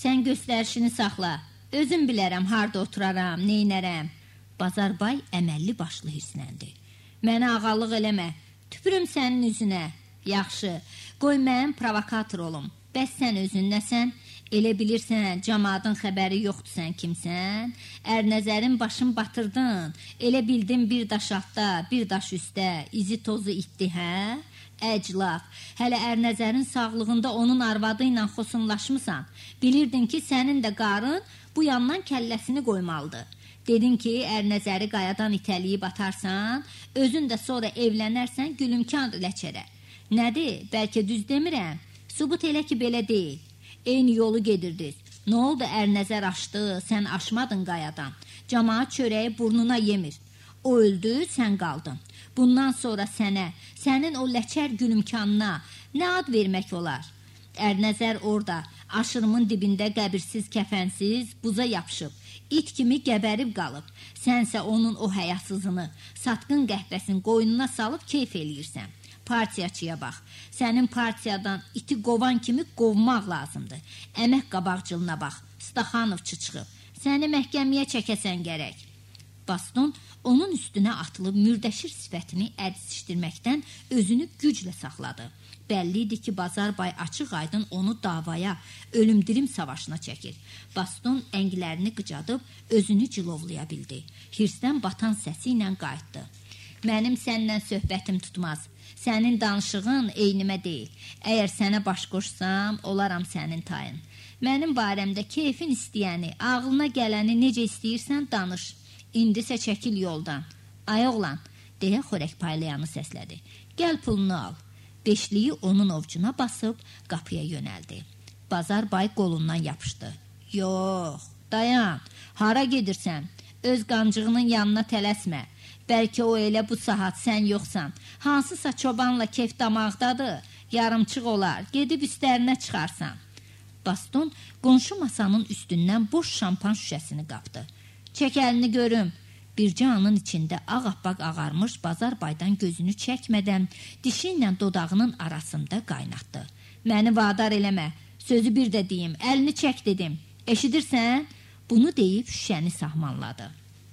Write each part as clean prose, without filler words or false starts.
Sən göstərişini saxla. Özüm bilərəm harda oturaram, neynərəm. Bazarbay əməlli başlı hirsləndi. Mənə ağalıq eləmə, tüpürüm sənin üzünə. Yaxşı, qoy mən provokator olum. Bəs sən özün nəsən? Elə bilirsən, cəmaatın xəbəri yoxdur sən kimsən? Ərnəzərin başın batırdın. Elə bildin bir daş altda, bir daş üstdə, izi tozu itdi, hə? Əclaf, hələ Ərnəzərin sağlığında onun arvadı ilə xosunlaşmısan. Bilirdin ki, sənin də qarın bu yandan kəlləsini qoymalıdır. Dedin ki, Ərnəzəri qayadan itəliyib atarsan, özün də sonra evlənərsən gülümkan ləçərə. Nədir, bəlkə düz demirəm? Subut elə ki, belə deyil. Eyni yolu gedirdiniz. Nə oldu, Ərnəzər aşdı, sən aşmadın qayadan. Camaat çörəyi burnuna yemir. O öldü, sən qaldın. Bundan sonra sənə, sənin o ləçər gülümkanına nə ad vermək olar? Ərnəzər orada, aşırımın dibində qəbirsiz, kəfənsiz, buza yapışıb. İt kimi gəbərib qalıb. Sənsə onun o həyasızını, satqın qəhvəsinin qoynuna salıb keyf eləyirsən. Partiyaçıya bax. Sənin partiyadan iti qovan kimi qovmaq lazımdır. Əmək qabaqcılına bax. Staxanovçı çıxıb. Səni məhkəməyə çəkəsən gərək. Baston onun üstünə atılıb mürdəşir sifətini əzişdirməkdən özünü güclə saxladı. Bəlli idi ki, Bazarbay açıq aydın onu davaya, ölüm-dirim savaşına çəkir. Baston ənglərini qıcadıb özünü cilovlaya bildi. Hirsdən batan səsi ilə qayıtdı. Mənim səndən söhbətim tutmaz. Sənin danışığın eynimə deyil. Əgər sənə baş qoşsam, olaram sənin tayın. Mənim barəmdə keyfin istəyəni, ağlına gələni necə istəyirsən danış. İndisə çəkil yoldan. Ay oğlan, deyə xörək paylayanı səslədi. Gəl pulunu al. Beşliyi onun ovcuna basıb qapıya yönəldi. Bazarbay qolundan yapışdı. Yox, dayan, hara gedirsən? Öz qancığının yanına tələsmə. Bəlkə o elə bu saat sən yoxsan. Hansısa çobanla kef damaqdadır. Yarımçıq olar, gedib üstlərinə çıxarsan. Baston qonşu masanın üstündən boş şampan şüşəsini qapdı. Çək əlini görüm. Bircə anın içində ağappaq ağarmış Bazarbaydan gözünü çəkmədən dişi ilə dodağının arasında qaynatdı. Məni vadar eləmə, sözü bir də deyim, əlini çək dedim. Eşidirsən? Bunu deyib şüşəni sahmanladı.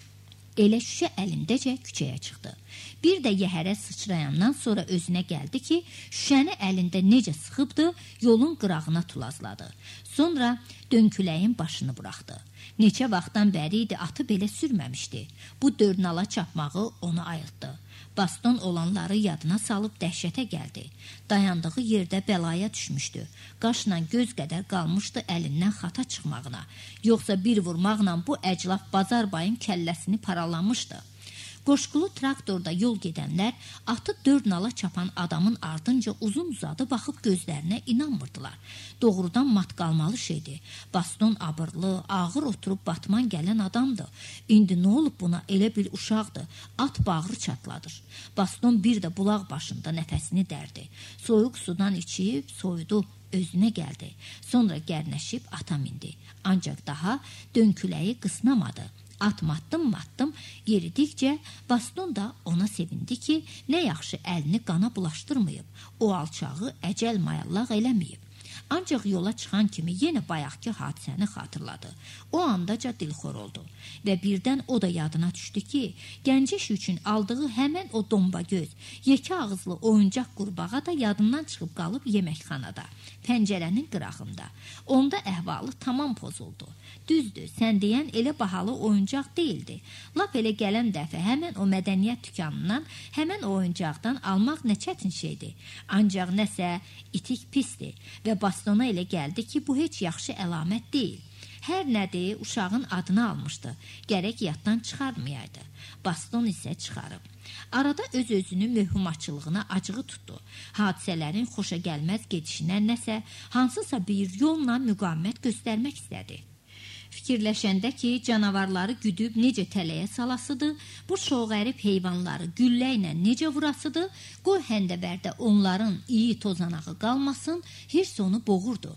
Elə şüşə əlindəcə küçəyə çıxdı. Bir də yəhərə sıçrayandan sonra özünə gəldi ki, şüşəni əlində necə sıxıbdı, yolun qırağına tulazladı. Sonra dönküləyin başını buraxdı. Neçə vaxtdan bəri idi atı belə sürməmişdi. Bu dörnala çapmağı onu ayıltdı. Baston olanları yadına salıb dəhşətə gəldi. Dayandığı yerdə bəlaya düşmüşdü. Qaşla göz qədər qalmışdı əlindən xata çıxmağına. Yoxsa bir vurmaqla bu əclaf Bazarbayın kəlləsini paralamışdı. Qoşqulu traktorda yol gedənlər atı dörd nala çapan adamın ardınca uzun uzadı baxıb gözlərinə inanmırdılar. Doğrudan mat qalmalı şeydi. Baston abırlı, ağır oturub batman gələn adamdı. İndi nə olub buna? Elə bil uşaqdı. At bağrı çatladır. Baston bir də bulaq başında nəfəsini dərdi. Soyuq sudan içib soyudu. Özünə gəldi. Sonra gərnəşib ata mindi. Ancaq daha dönküləyi qısnamadı. At matdım yeridikcə Baston da ona sevindi ki, nə yaxşı əlini qana bulaşdırmayıb, o alçağı əcəl mayallaq eləməyib. Ancaq yola çıxan kimi yenə bayaqki hadisəni xatırladı. O andaca dilxor oldu və birdən o da yadına düşdü ki, gəncəş üçün aldığı həmən o dombagöz, yekə ağızlı oyuncaq qurbağa da yadından çıxıb qalıb yeməkxanada, pəncərənin qırağında. Onda əhvalı tamam pozuldu. Düzdür, sən deyən elə bahalı oyuncaq deyildi. Lap elə gələn dəfə həmən o mədəniyyət dükanından, həmən o oyuncaqdan almaq nə çətin şeydir. Ancaq nəsə itik pisdir və Bastona elə gəldi ki, bu heç yaxşı əlamət deyil. Hər nədir, uşağın adını almışdı. Gərək yaddan çıxarmayaydı. Baston isə çıxarıb. Arada öz-özünü möhümatçılığına acığı tutdu. Hadisələrin xoşa gəlməz gedişinə nəsə, hansısa bir yolla müqavimət göstərmək istədi. Fikirləşəndə ki, canavarları güdüb necə tələyə salasıdır, bu şoğərib heyvanları güllə ilə necə vurasıdır, qoy həndəvərdə onların iyi tozanağı qalmasın, hirs onu boğurdu.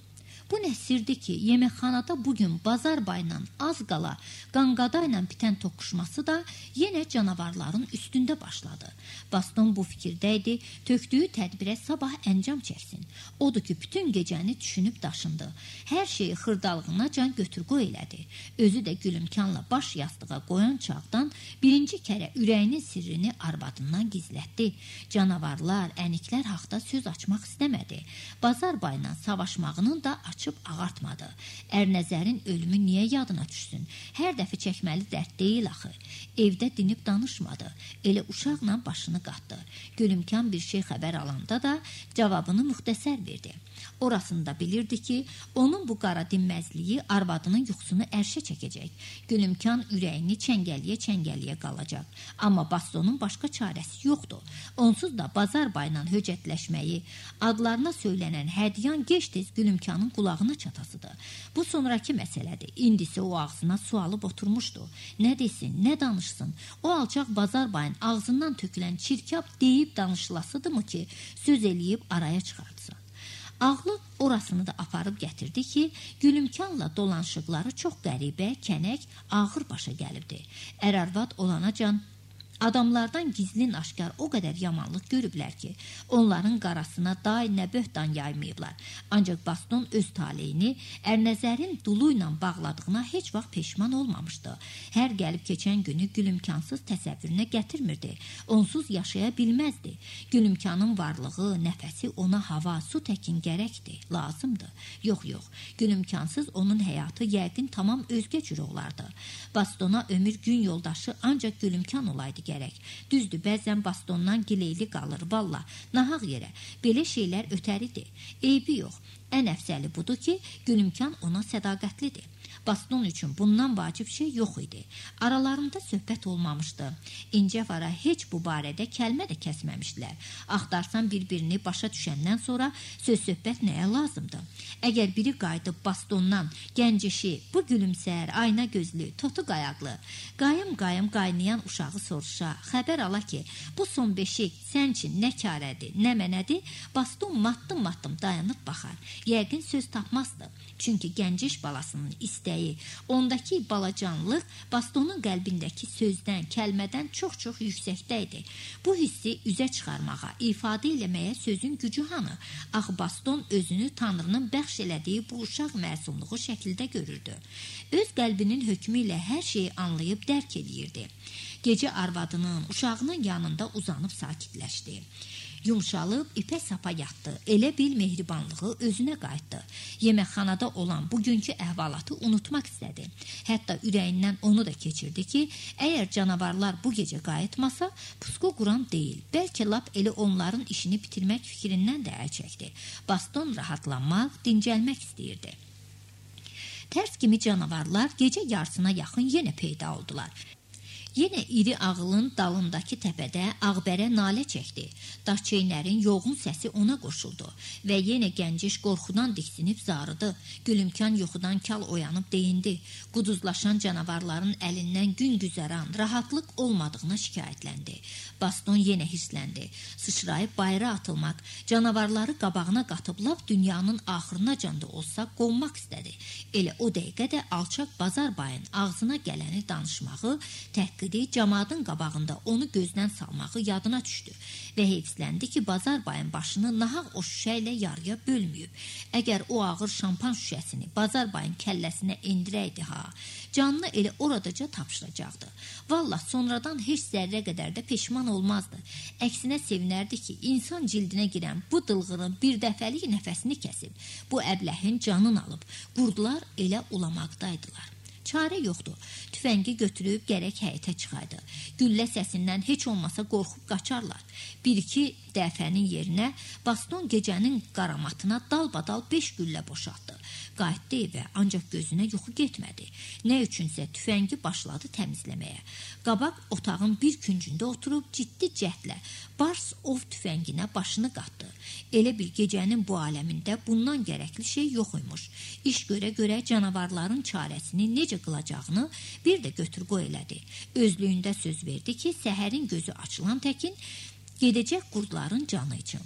Bu nəsirdir ki, yeməkxanada bugün bazar bayla az qala qanqada ilə bitən toqquşması da yenə canavarların üstündə başladı. Baston bu fikirdə idi, tökdüyü tədbirə sabah əncam çəksin. Odur ki, bütün gecəni düşünüb daşındı. Hər şeyi xırdalığına can götür-qoy elədi. Özü də gülümkanla baş yastığa qoyan çağdan birinci kərə ürəyinin sirrini arvadından gizlətdi. Canavarlar, əniklər haqda söz açmaq istəmədi. Bazar bayla savaşmağının da açıb ağartmadı. Ərnəzərin ölümü niyə yadına düşsün? Hər dəfə çəkməli dərd deyil axı. Evdə dinib danışmadı. Elə uşaqla başını qatdı. Gülümkan bir şey xəbər alanda da cavabını müxtəsər verdi. Orasında bilirdi ki, onun bu qara dinməzliyi arvadının yuxusunu ərşə çəkəcək. Gülümkan ürəyini çəngəliyə qalacaq. Amma Bastonun başqa çarəsi yoxdur. Onsuz da bazar bayla höcətləşməyi, adlarına söylənən hədiyan gec-tez Gülümkanın qulağına çatasıdır. Bu sonraki məsələdir. İndisi o ağzına su alıb oturmuşdu. Nə desin, nə danışsın? O alçaq bazar bayın ağzından tökülən çirkab deyib danışılasıdırmı ki, söz eləyib araya çıxartsın? Ağlı orasını da aparıb gətirdi ki, Gülümkanla dolanışıqları çox qəribə, kənək, ağır başa gəlibdi. Ər-arvad olanacan adamlardan gizlin aşkar o qədər yamanlıq görüblər ki, onların qarasına day nə böhtan yaymayıblar. Ancaq Baston öz taleyini Ərnəzərin dulu ilə bağladığına heç vaxt peşman olmamışdı. Hər gəlib keçən günü Gülümkansız təsəvvürünə gətirmirdi. Onsuz yaşaya bilməzdi. Gülümkanın varlığı, nəfəsi ona hava, su təkin gərəkdir, lazımdır. Yox, Gülümkansız onun həyatı yəqin tamam özgə cür olardı. Bastona ömür gün yoldaşı ancaq Gülümkan olaydı gərək. Düzdür, bəzən Bastondan gileyli qalır, valla, nahaq yerə. Belə şeylər ötəridir. Eybi yox. Ən əfsəli budur ki, Gülümkan ona sədaqətlidir. Baston üçün bundan vacib şey yox idi. Aralarında söhbət olmamışdı. İncəvara heç bu barədə kəlmə də kəsməmişdilər. Axtarsan bir-birini başa düşəndən sonra söz-söhbət nəyə lazımdır? Əgər biri qayıdıb Bastondan, gəncişi, bu gülümsər, ayna gözlü, totu qayaqlı, qayım-qayım qaynayan uşağı soruşa, xəbər ala ki, bu son beşik sən üçün nə karədir, nə mənədir, Baston matdım-matdım dayanıb baxar. Yəqin söz tapmazdı. Çünki gənciş balasının istəyi, ondakı balacanlıq Bastonun qəlbindəki sözdən, kəlmədən çox-çox yüksəkdə idi. Bu hissi üzə çıxarmağa, ifadə eləməyə sözün gücü hanı? Axı Baston özünü Tanrının bəxş elədiyi bu uşaq məsumluğu şəkildə görürdü. Öz qəlbinin hökmü ilə hər şeyi anlayıb dərk eləyirdi. Gecə arvadının, uşağının yanında uzanıb sakitləşdi. Yumşalıb ipə sapa yatdı. Elə bil mehribanlığı özünə qayıtdı. Yeməkxanada olan bugünkü əhvalatı unutmaq istədi. Hətta ürəyindən onu da keçirdi ki, əgər canavarlar bu gecə qayıtmasa, pusko quran deyil. Bəlkə lap elə onların işini bitirmək fikrindən də əl çəkdi. Baston rahatlanmaq, dincəlmək istəyirdi. Tərs kimi canavarlar gecə yarısına yaxın yenə peyda oldular. Yenə iri ağılın dalındakı təpədə ağbərə nalə çəkdi. Daşçeynlərin yoğun səsi ona qoşuldu və yenə gənciş qorxudan diksinib zarıdı. Gülümkan yuxudan kal oyanıb deyindi. Quduzlaşan canavarların əlindən gün güzəran, rahatlıq olmadığına şikayətləndi. Baston yenə hissləndi. Sıçrayıb bayıra atılmaq, canavarları qabağına qatıb lap dünyanın axırınacan da olsa qonmaq istədi. Elə o dəqiqə də alçaq bazar bayın ağzına gələni danışmağı, təhqiri, cəmadın qabağında onu gözdən salmağı yadına düşdü və heyfsləndi ki, bazar bayın başını nahaq o şüşə ilə yarıya bölməyib. Əgər o ağır şampan şüşəsini bazar bayın kəlləsinə endirəydi canını elə oradaca tapşıracaqdı. Vallah, sonradan heç zərrə qədər də peşman olmazdı. Əksinə sevinərdi ki, insan cildinə girən bu dılğının bir dəfəlik nəfəsini kəsib, bu əbləhin canını alıb. Qurdular elə ulamaqdaydılar. Çarə yoxdur. Tüfəngi götürüb gərək həyətə çıxaydı. Güllə səsindən heç olmasa qorxub qaçarlar. Bir-iki dəfənin yerinə Baston gecənin qaramatına dalbadal 5 güllə boşaltdı. Qayıtdı evə, ancaq gözünə yuxu getmədi. Nə üçünsə tüfəngi başladı təmizləməyə. Qabaq otağın bir küncündə oturub ciddi cəhdlə Bars ov tüfənginə başını qatdı. Elə bir gecənin bu aləmində bundan gərəkli şey yox imiş. İş görə-görə canavarların çarəsini necə qılacağını bir də götür-qoy elədi. Özlüyündə söz verdi ki, səhərin gözü açılan təkin gedəcək qurdların canı üçün.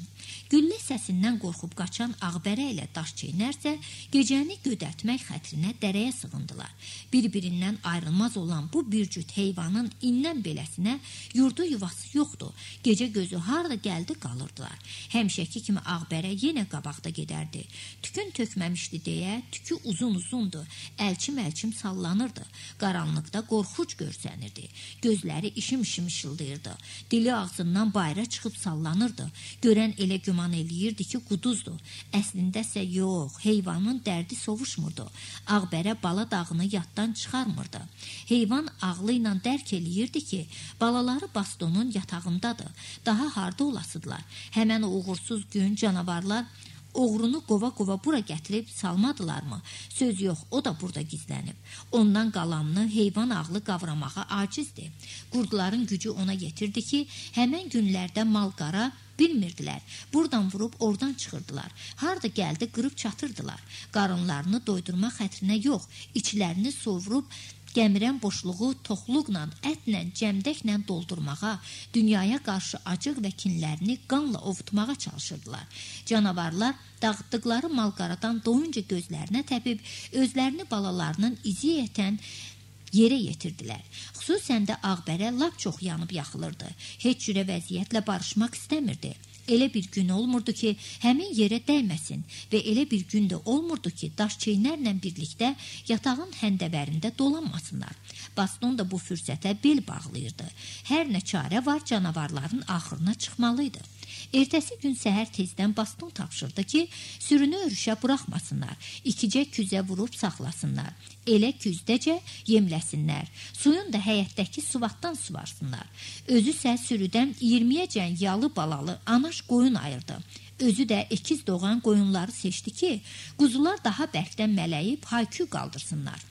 Güllə səsindən qorxub qaçan Ağbərə ilə Daşçeynərsə gecəni gödətmək xətrinə dərəyə sığındılar. Bir-birindən ayrılmaz olan bu bir cüt heyvanın indən beləsinə yurdu yuvası yoxdur. Gecə gözü harda gəldi qalırdılar. Həmişəki kimi Ağbərə yenə qabaqda gedərdi. Tükün tökməmişdi deyə tükü uzun-uzundu. Əlçim-əlçim sallanırdı. Qaranlıqda qorxuc görsənirdi. Gözləri işim-işim işıldayırdı. Dili ağzından bayra çıxıb sallanırdı. Görən elə güman eləyirdi ki, quduzdur. Əslində isə yox, heyvanın dərdi sovuşmurdu. Ağbərə bala dağını yaddan çıxarmırdı. Heyvan ağlı ilə dərk eləyirdi ki, balaları Bastonun yatağındadır. Daha harda olasıdırlar. Həmən o uğursuz gün canavarlar oğrunu qova-qova bura gətirib salmadılarmı? Söz yox, o da burada gizlənib. Ondan qalanını heyvan ağlı qavramağa acizdir. Qurdların gücü ona yetirdi ki, həmən günlərdə mal-qara bilmirdilər. Buradan vurub oradan çıxırdılar. Harda gəldi qırıb çatırdılar. Qarınlarını doydurma xətrinə yox, içlərini sovrub gəmirən boşluğu toxluqla, ətlə, cəmdəklə doldurmağa, dünyaya qarşı acıq və kinlərini qanla ovutmağa çalışırdılar. Canavarlar dağıtdıqları mal-qaradan doyunca gözlərinə təpib, özlərini balalarının izi yetən yerə yetirdilər. Xüsusən də Ağbərə lap çox yanıb yaxılırdı. Heç cürə vəziyyətlə barışmaq istəmirdi. Elə bir gün olmurdu ki, həmin yerə dəyməsin və elə bir gün də olmurdu ki, Daşçeynərlə birlikdə yatağın həndəvərində dolanmasınlar. Baston da bu fürsətə bel bağlayırdı. Hər nə çarə var, canavarların axırına çıxmalıydı. Ertəsi gün səhər tezdən Baston tapşırdı ki, sürünü örüşə buraxmasınlar, ikicə küzə vurub saxlasınlar. Elə küzdəcə yemləsinlər, suyun da həyətdəki suvatdan suvarsınlar. Özü isə sürüdən 20-yəcən yalı balalı anaş qoyun ayırdı. Özü də əkiz doğan qoyunları seçdi ki, quzular daha bərkdən mələyib haykü qaldırsınlar.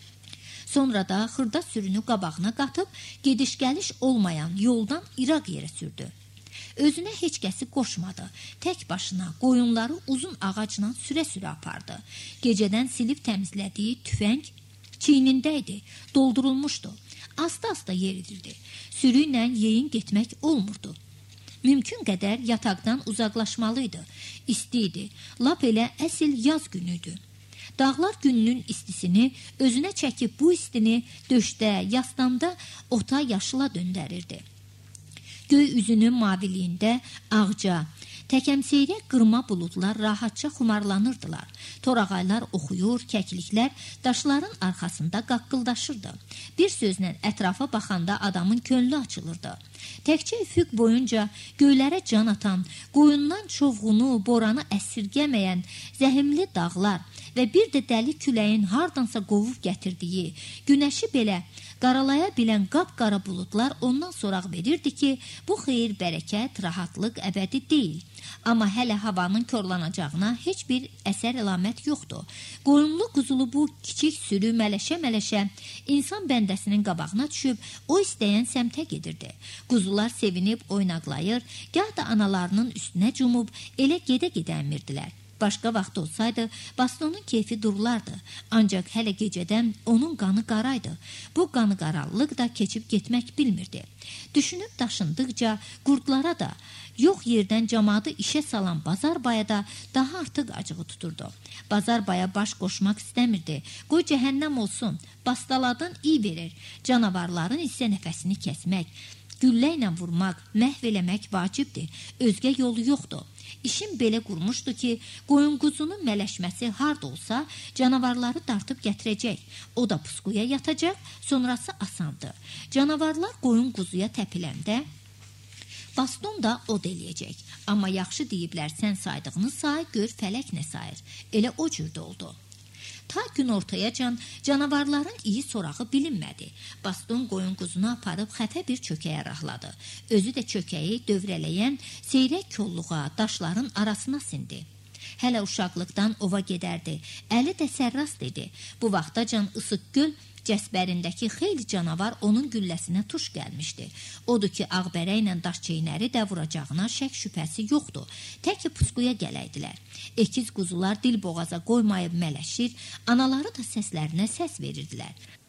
Sonra da xırda sürünü qabağına qatıb, gediş-gəliş olmayan yoldan İraq yerə sürdü. Özünə heç kəsi qoşmadı. Tək başına qoyunları uzun ağacla sürə-sürə apardı. Gecədən silib təmizlədiyi tüfəng çiynində idi, doldurulmuşdu. Asta-asta yeridirdi. Sürü ilə yeyin getmək olmurdu. Mümkün qədər yataqdan uzaqlaşmalıydı. İsti idi. Lap elə əsl yaz günüydü. Dağlar gününün istisini özünə çəkib bu istini döşdə, yastanda, ota, yaşıla döndərirdi. Göy üzünün maviliyində ağca, təkəmseyrək qırma buludlar rahatca xumarlanırdılar. Torağaylar oxuyur, kəkliklər daşların arxasında qaqqıldaşırdı. Bir sözlə ətrafa baxanda adamın könlü açılırdı. Təkcə üfüq boyunca göylərə can atan, qoyundan çovğunu, boranı əsirgəməyən zəhimli dağlar və bir də dəli küləyin hardansa qovub gətirdiyi, günəşi belə qaralaya bilən qapqara buludlar ondan soraq verirdi ki, bu xeyir, bərəkət, rahatlıq əbədi deyil. Amma hələ havanın korlanacağına heç bir əsər əlamət yoxdur. Qoyunlu quzulu bu kiçik sürü mələşə-mələşə insan bəndəsinin qabağına düşüb o istəyən səmtə gedirdi. Quzular sevinib oynaqlayır, gah da analarının üstünə cumub elə gedə-gedənmirdilər. Başqa vaxt olsaydı, Bastonun keyfi durulardı. Ancaq hələ gecədən onun qanı qaraydı. Bu qanı qaralılıq da keçib getmək bilmirdi. Düşünüb daşındıqca qurdlara da, yox yerdən camaatı işə salan Bazarbaya da daha artıq acığı tuturdu. Bazarbaya baş qoşmaq istəmirdi. Qoy cəhənnəm olsun, bastaladın iyi verir. Canavarların isə nəfəsini kəsmək, güllə ilə vurmaq, məhv eləmək vacibdir. Özgə yolu yoxdur. İşin belə qurmuşdu ki, qoyun-quzunun mələşməsi harda olsa, canavarları dartıb gətirəcək. O da pusquya yatacaq, sonrası asandır. Canavarlar qoyun-quzuya təpiləndə Baston da od eləyəcək. Amma yaxşı deyiblər, sən saydığını say, gör fələk nə sayır. Elə o cürdə oldu. Ta gün ortayacan canavarların iyi sorağı bilinmədi. Baston qoyun-quzunu aparıb xəfə bir çökəyə rahladı. Özü də çökəyi dövrələyən seyrək kolluğa, daşların arasına sindi. Hələ uşaqlıqdan ova gedərdi. Əli də sərrast idi. Bu vaxtacan Isıq göl cəsbərindəki xeyli canavar onun gülləsinə tuş gəlmişdi. Odur ki, Ağbərə ilə Daşçeynəri də vuracağına şək şübhəsi yoxdur. Təki pusquya gələydilər. Əkiz quzular dil boğaza qoymayıb mələşir, anaları da səslərinə səs verirdilər.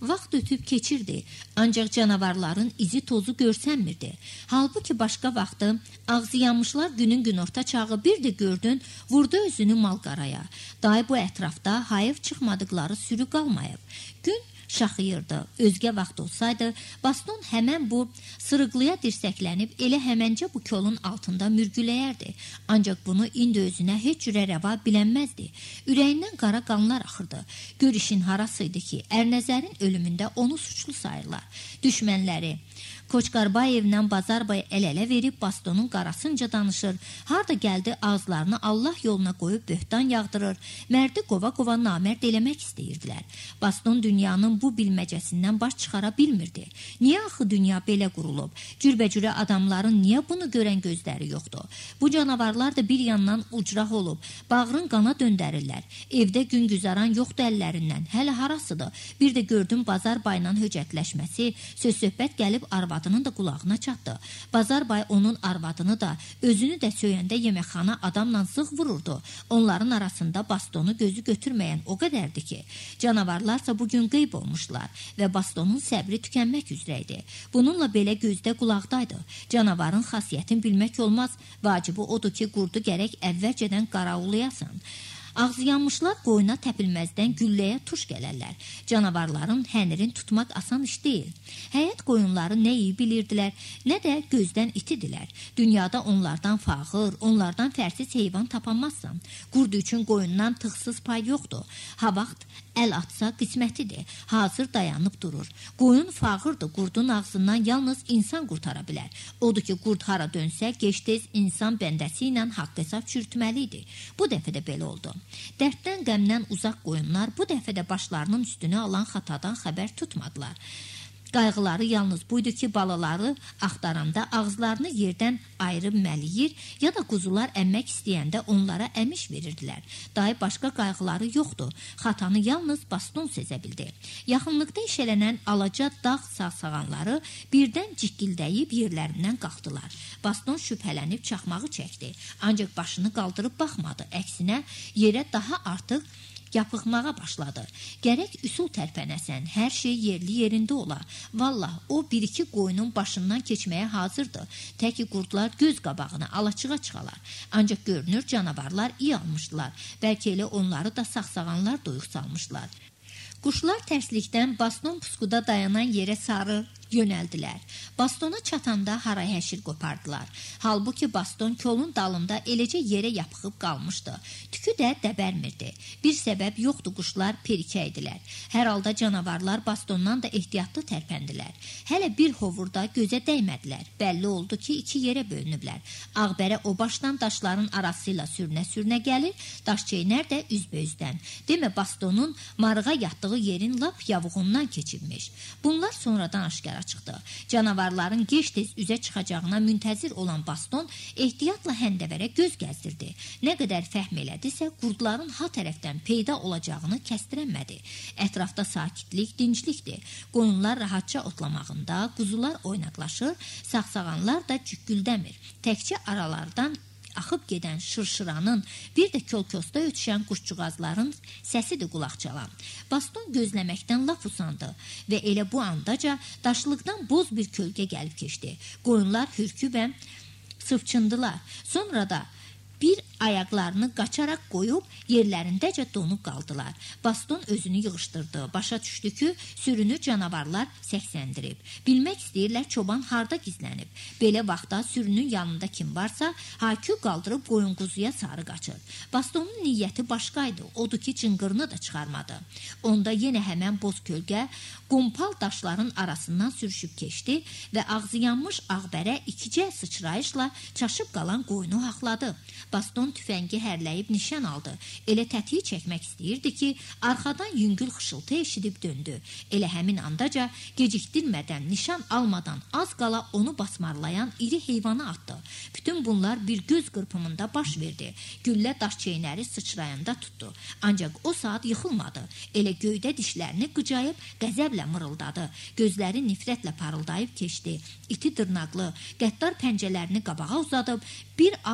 Vaxt ötüb keçirdi, ancaq canavarların izi tozu görsənmirdi. Halbuki başqa vaxtı ağzı yanmışlar günün günorta çağı bir də gördün, vurdu özünü mal-qaraya. Day bu ətrafda hayıf çıxmadıqları sürü qalmayıb. Gün şaxıyırdı. Özgə vaxt olsaydı, Baston həmən bu sırıqlıya dirsəklənib elə həməncə bu kolun altında mürgüləyərdi. Ancaq bunu indi özünə heç cürə rəva bilənməzdi. Ürəyindən qara qanlar axırdı. Gör işin harasıydı ki, Ərnəzərin ölümündə onu suçlu sayırlar. Düşmənləri Qoçqarbayevlə Bazarbayı əl-ələ verib Bastonun qarasınca danışır. Harda gəldi ağızlarını Allah yoluna qoyub böhtan yağdırır. Mərdi qova-qova namərd eləmək istəyirdilər. Baston dünyanın bu bilməcəsindən baş çıxara bilmirdi. Niyə axı dünya belə qurulub? Cürbəcürə adamların niyə bunu görən gözləri yoxdur? Bu canavarlar da bir yandan ucraq olub, bağrın qana döndərirlər. Evdə gün güzaran yoxdur əllərindən. Hələ harasıdır? Bir də gördüm Bazarbayla höcətləşməsi, söz-söhbət gəlib arvadının da qulağına çatdı. Bazarbay onun arvadını da, özünü də söyəndə yeməkxana adamla zığ vururdu. Onların arasında Bastonu gözü götürməyən o qədərdir ki, canavarlarsa bugün qeyb olmuşlar və Bastonun səbri tükənmək üzrəydi. Bununla belə gözdə qulaqdaydı. Canavarın xasiyyətini bilmək olmaz. Vacibi odur ki, qurdu gərək əvvəlcədən qaraulayasan. Ağzı yanmışlar qoyuna təpilməzdən gülləyə tuş gələrlər. Canavarların hənirin tutmaq asan iş deyil. Həyət qoyunları nə iyi bilirdilər, nə də gözdən itidilər. Dünyada onlardan fağır, onlardan fərsiz heyvan tapanmazsan. Qurdu üçün qoyundan tıxsız pay yoxdur. Ha vaxt əl atsa qismətidir. Hazır dayanıb durur. Qoyun fağırdır, qurdun ağzından yalnız insan qurtara bilər. Odur ki, qurd hara dönsə, geç-tez insan bəndəsi ilə haqq hesab çürütməlidir. Bu dəfə də belə oldu. Dərddən, qəmdən uzaq qoyunlar bu dəfə də başlarının üstünə alan xatadan xəbər tutmadılar. Qayğıları yalnız buydu ki, balaları axtaranda ağızlarını yerdən ayırıb məliyir, ya da quzular əmmək istəyəndə onlara əmiş verirdilər. Dahi başqa qayğıları yoxdur. Xatanı yalnız Baston sezə bildi. Yaxınlıqda işələnən alaca dağ sağsağanları birdən cikkildəyib yerlərindən qalxdılar. Baston şübhələnib çaxmağı çəkdi. Ancaq başını qaldırıb baxmadı. Əksinə, yerə daha artıq yapıqmağa başladı. Gərək üsul tərpənəsən, hər şey yerli yerində ola. Vallah, o bir-iki qoyunun başından keçməyə hazırdır. Təki qurdlar göz qabağına alaçığa çıxalar. Ancaq görünür canavarlar iyi almışdılar. Bəlkə elə onları da sağsağanlar doyuq salmışlar. Quşlar tərslikdən Baston pusquda dayanan yerə sarı yönəldilər. Bastona çatanda haray həşir qopardılar. Halbuki Baston kolun dalında eləcə yerə yapıqıb qalmışdı. Tükü də dəbərmirdi. Bir səbəb yoxdur, quşlar perikə idilər. Hər halda canavarlar Bastondan da ehtiyatlı tərpəndilər. Hələ bir hovurda gözə dəymədilər. Bəlli oldu ki, iki yerə bölünüblər. Ağbərə o başdan daşların arasıyla sürünə-sürünə gəlir, daşçeynər də üzbözdən. Demə Bastonun marığa yatdığı yerin lap yavuğundan keçibmiş. Bunlar sonradan aşkara çıxdı. Canavarların gec-tez üzə çıxacağına müntəzir olan Baston ehtiyatla həndəvərə göz gəzdirdi. Nə qədər fəhm elədisə, qurdların ha tərəfdən peyda olacağını kəstirənmədi. Ətrafda sakitlik, dinclikdir. Qoyunlar rahatca otlamağında, quzular oynaqlaşır, sağsağanlar da cükküldəmir. Təkcə aralardan axıb gedən şırşıranın, bir də kol-kosta ötüşən quşcuğazların səsidir qulaq çalan. Baston gözləməkdən laf usandı və elə bu andaca daşlıqdan boz bir kölgə gəlib keçdi. Qoyunlar hürküb sıvçındılar. Sonra da bir ayaqlarını qaçaraq qoyub yerlərindəcə donub qaldılar. Baston özünü yığışdırdı. Başa düşdü ki, sürünü canavarlar səksəndirib. Bilmək istəyirlər çoban harda gizlənib. Belə vaxtda sürünün yanında kim varsa, hakü qaldırıb qoyun quzuya sarı qaçır. Bastonun niyyəti başqaydı. Odur ki, cınqırını da çıxarmadı. Onda yenə həmən boz kölgə qompal daşların arasından sürüşüb keçdi və ağzı yanmış ağbərə ikicə sıçrayışla çaşıb qalan qoyunu haqladı. Baston tüfəngi hərləyib nişan aldı. Elə tətiyi çəkmək istəyirdi ki, arxadan yüngül xışıltı eşidib döndü. Elə həmin andaca gecikdirmədən, nişan almadan az qala onu basmarlayan iri heyvanı atdı. Bütün bunlar bir göz qırpımında baş verdi. Güllə daş çeynəri sıçrayanda tutdu. Ancaq o saat yıxılmadı. Elə göydə dişlərini qıcayıb qəzəblə mırıldadı. Gözləri nifrətlə parıldayıb keçdi. İti dırnaqlı, qəddar pəncələrini qabağa uzadıb bir az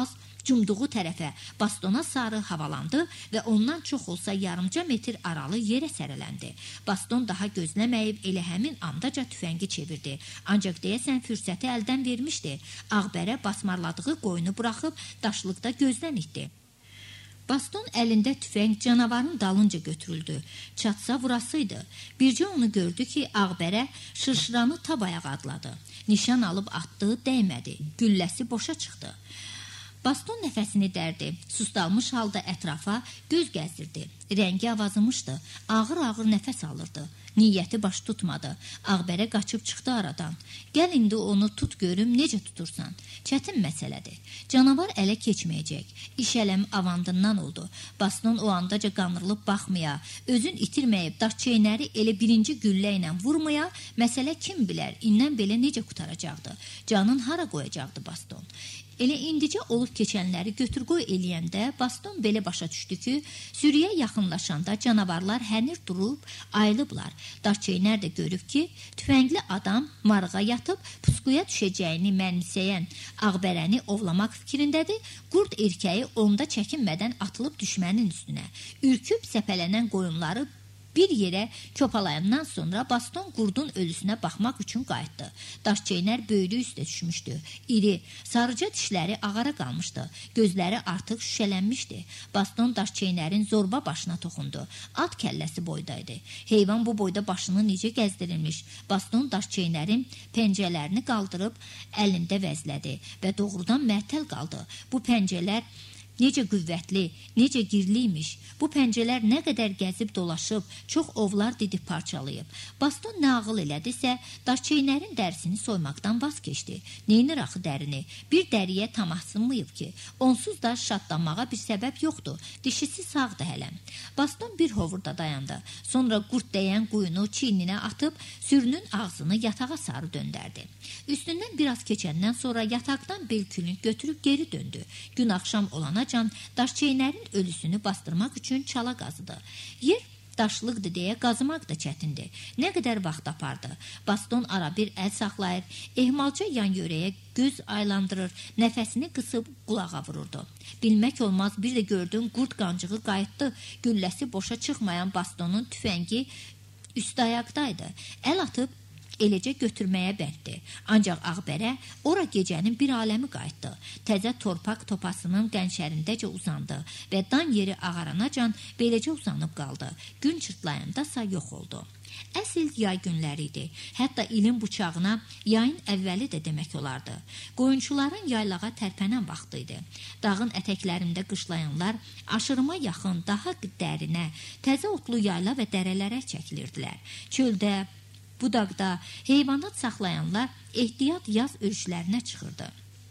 cumduğu tərəfə bastona sarı havalandı və ondan çox olsa yarımca metr aralı yerə sərələndi. Baston daha gözləməyib elə həmin andaca tüfəngi çevirdi. Ancaq deyəsən fürsəti əldən vermişdi. Ağbərə basmarladığı qoyunu buraxıb daşlıqda gözdən itdi. Baston əlində tüfəng canavarın dalınca götürüldü. Çatsa vurasıydı. Bircə onu gördü ki, Ağbərə şırşıranı tab ayağı adladı. Nişan alıb atdığı dəymədi. Gülləsi boşa çıxdı. Baston nəfəsini dərdi. Sustalmış halda ətrafa göz gəzdirdi. Rəngi avazımışdı. Ağır-ağır nəfəs alırdı. Niyyəti baş tutmadı. Ağbərə qaçıb çıxdı aradan. Gəl indi onu tut görüm necə tutursan. Çətin məsələdir. Canavar ələ keçməyəcək. İş ələm avandından oldu. Baston o andaca qanırılıb baxmaya, özün itirməyib daş çeynəri elə birinci güllə ilə vurmaya, məsələ kim bilər, indən belə necə qutaracaqdı. Canın hara qoyacaqdı Baston. Elə indicə olub keçənləri götür-qoy eləyəndə Baston belə başa düşdü ki, sürüyə yaxınlaşanda canavarlar hənir durub ayılıblar. Daşçeynər də görüb ki, tüfəngli adam marığa yatıb pusquya düşəcəyini mənimsəyən Ağbərəni ovlamaq fikrindədir. Qurd erkəyi onda çəkinmədən atılıb düşmənin üstünə. Ürküb səpələnən qoyunları bir yerə köpalayandan sonra Baston qurdun ölüsünə baxmaq üçün qayıtdı. Daşçeynər böyrü üstə düşmüşdü. İri, sarıca dişləri ağara qalmışdı. Gözləri artıq şüşələnmişdi. Baston daşçeynərin zorba başına toxundu. At kəlləsi boydaydı. Heyvan bu boyda başını necə gəzdirilmiş. Baston daşçeynərin pəncələrini qaldırıb əlində vəzlədi və doğrudan məhtəl qaldı. Bu pəncələr necə qüvvətli, necə girliymiş. Bu pəncələr nə qədər gəzib dolaşıb, çox ovlar didib parçalayıb. Baston nə ağıl elədisə, daşçeynərin dərisini soymaqdan vaz keçdi. Neynir axı dərini? Bir dəriyə tamahsınmayıb ki, onsuz da şadlanmağa bir səbəb yoxdur. Dişisi sağdı hələm. Baston bir hovurda dayandı. Sonra qurd dəyən quyunu çiyninə atıb, sürünün ağzını yatağa sarı döndərdi. Üstündən biraz keçəndən sonra yataqdan belkülünü götürüb geri döndü. Gün axşam olanacan daşçeynərin ölüsünü bastırmaq üçün çala qazıdı. Yer daşlıqdır deyə qazımaq da çətindir. Nə qədər vaxt apardı. Baston ara bir əl saxlayır, ehmalca yan yörəyə göz aylandırır, nəfəsini qısıb qulağa vururdu. Bilmək olmaz, bir də gördün qurd qancığı qayıtdı. Gülləsi boşa çıxmayan Bastonun tüfəngi üstə ayaqdaydı. Əl atıb eləcə götürməyə bənddi. Ancaq Ağbərə ora gecənin bir aləmi qayıtdı. Təzə torpaq topasının qənşərindəcə uzandı və dan yeri ağaranacan beləcə uzanıb qaldı. Gün çırtlayandasa yox oldu. Əsl yay günləri idi. Hətta ilin bıçağına yayın əvvəli də demək olardı. Qoyunçuların yaylağa tərpənən vaxtı idi. Dağın ətəklərində qışlayanlar aşırıma yaxın, daha dərinə, təzə otlu yayla və dərələrə çəkilirdilər. Çöldə, budaqda heyvanat saxlayanlar ehtiyat yaz örüşlərinə çıxırdı.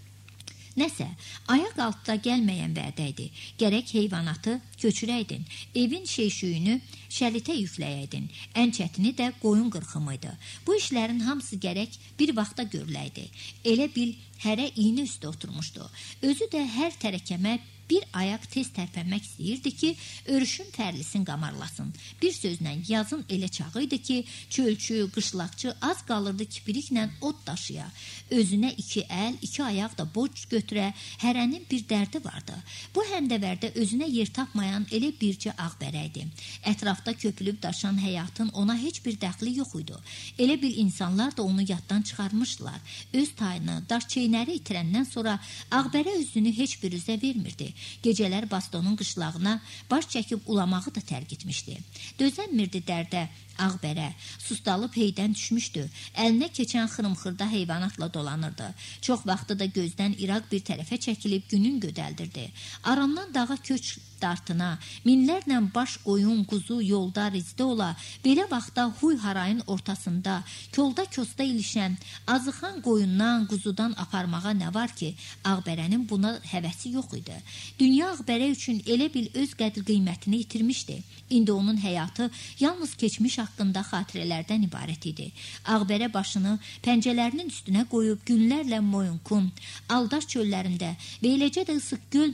Nəsə, ayaq altda gəlməyən vədə idi. Gərək heyvanatı köçürəydin, evin şeyşüyünü şəlitə yükləyəydin. Ən çətini də qoyun qırxımıydı. Bu işlərin hamısı gərək bir vaxtda görüləydi. Elə bil hərə iynə üstə oturmuşdu. Özü də hər tərəkəmə bir ayaq tez tərpənmək istəyirdi ki, örüşün fərlisin qamarlasın. Bir sözlə yazın elə çağı idi ki, çölçü, qışlaqçı az qalırdı kipiriklə ot daşıya. Özünə 2 əl, 2 ayaq da borc götürə, hərənin bir dərdi vardı. Bu həndəvərdə özünə yer tapmayan elə bircə Ağbərə idi. Ətrafda köpülüb daşan həyatın ona heç bir dəxli yox idi. Elə bil insanlar da onu yaddan çıxarmışdılar. Öz tayını, daş çeynəri itirəndən sonra Ağbərə özünü heç bir üzə vermirdi. Gecələr Bastonun qışlağına baş çəkib ulamağı da tərk etmişdi. Dözənmirdi dərdə. Ağbərə sustalıb heydən düşmüşdü. Əlinə keçən xırımxırda heyvanatla dolanırdı. Çox vaxtı da gözdən iraq bir tərəfə çəkilib günün gödəldirdi. Arandan dağa köç dartına, minlərlə baş qoyun, quzu yolda rizdə ola, belə vaxtda huy harayın ortasında, kolda kosta ilişən, azıxan qoyundan, quzudan aparmağa nə var ki, Ağbərənin buna həvəsi yox idi. Dünya Ağbərə üçün elə bil öz qədr qiymətini itirmişdi. İndi onun həyatı yalnız keçmiş haqqında xatirələrdən ibarət idi. Ağbərə başını pəncələrinin üstünə qoyub günlərlə Moyunkum, Aldaş çöllərində və eləcə də Isıq göl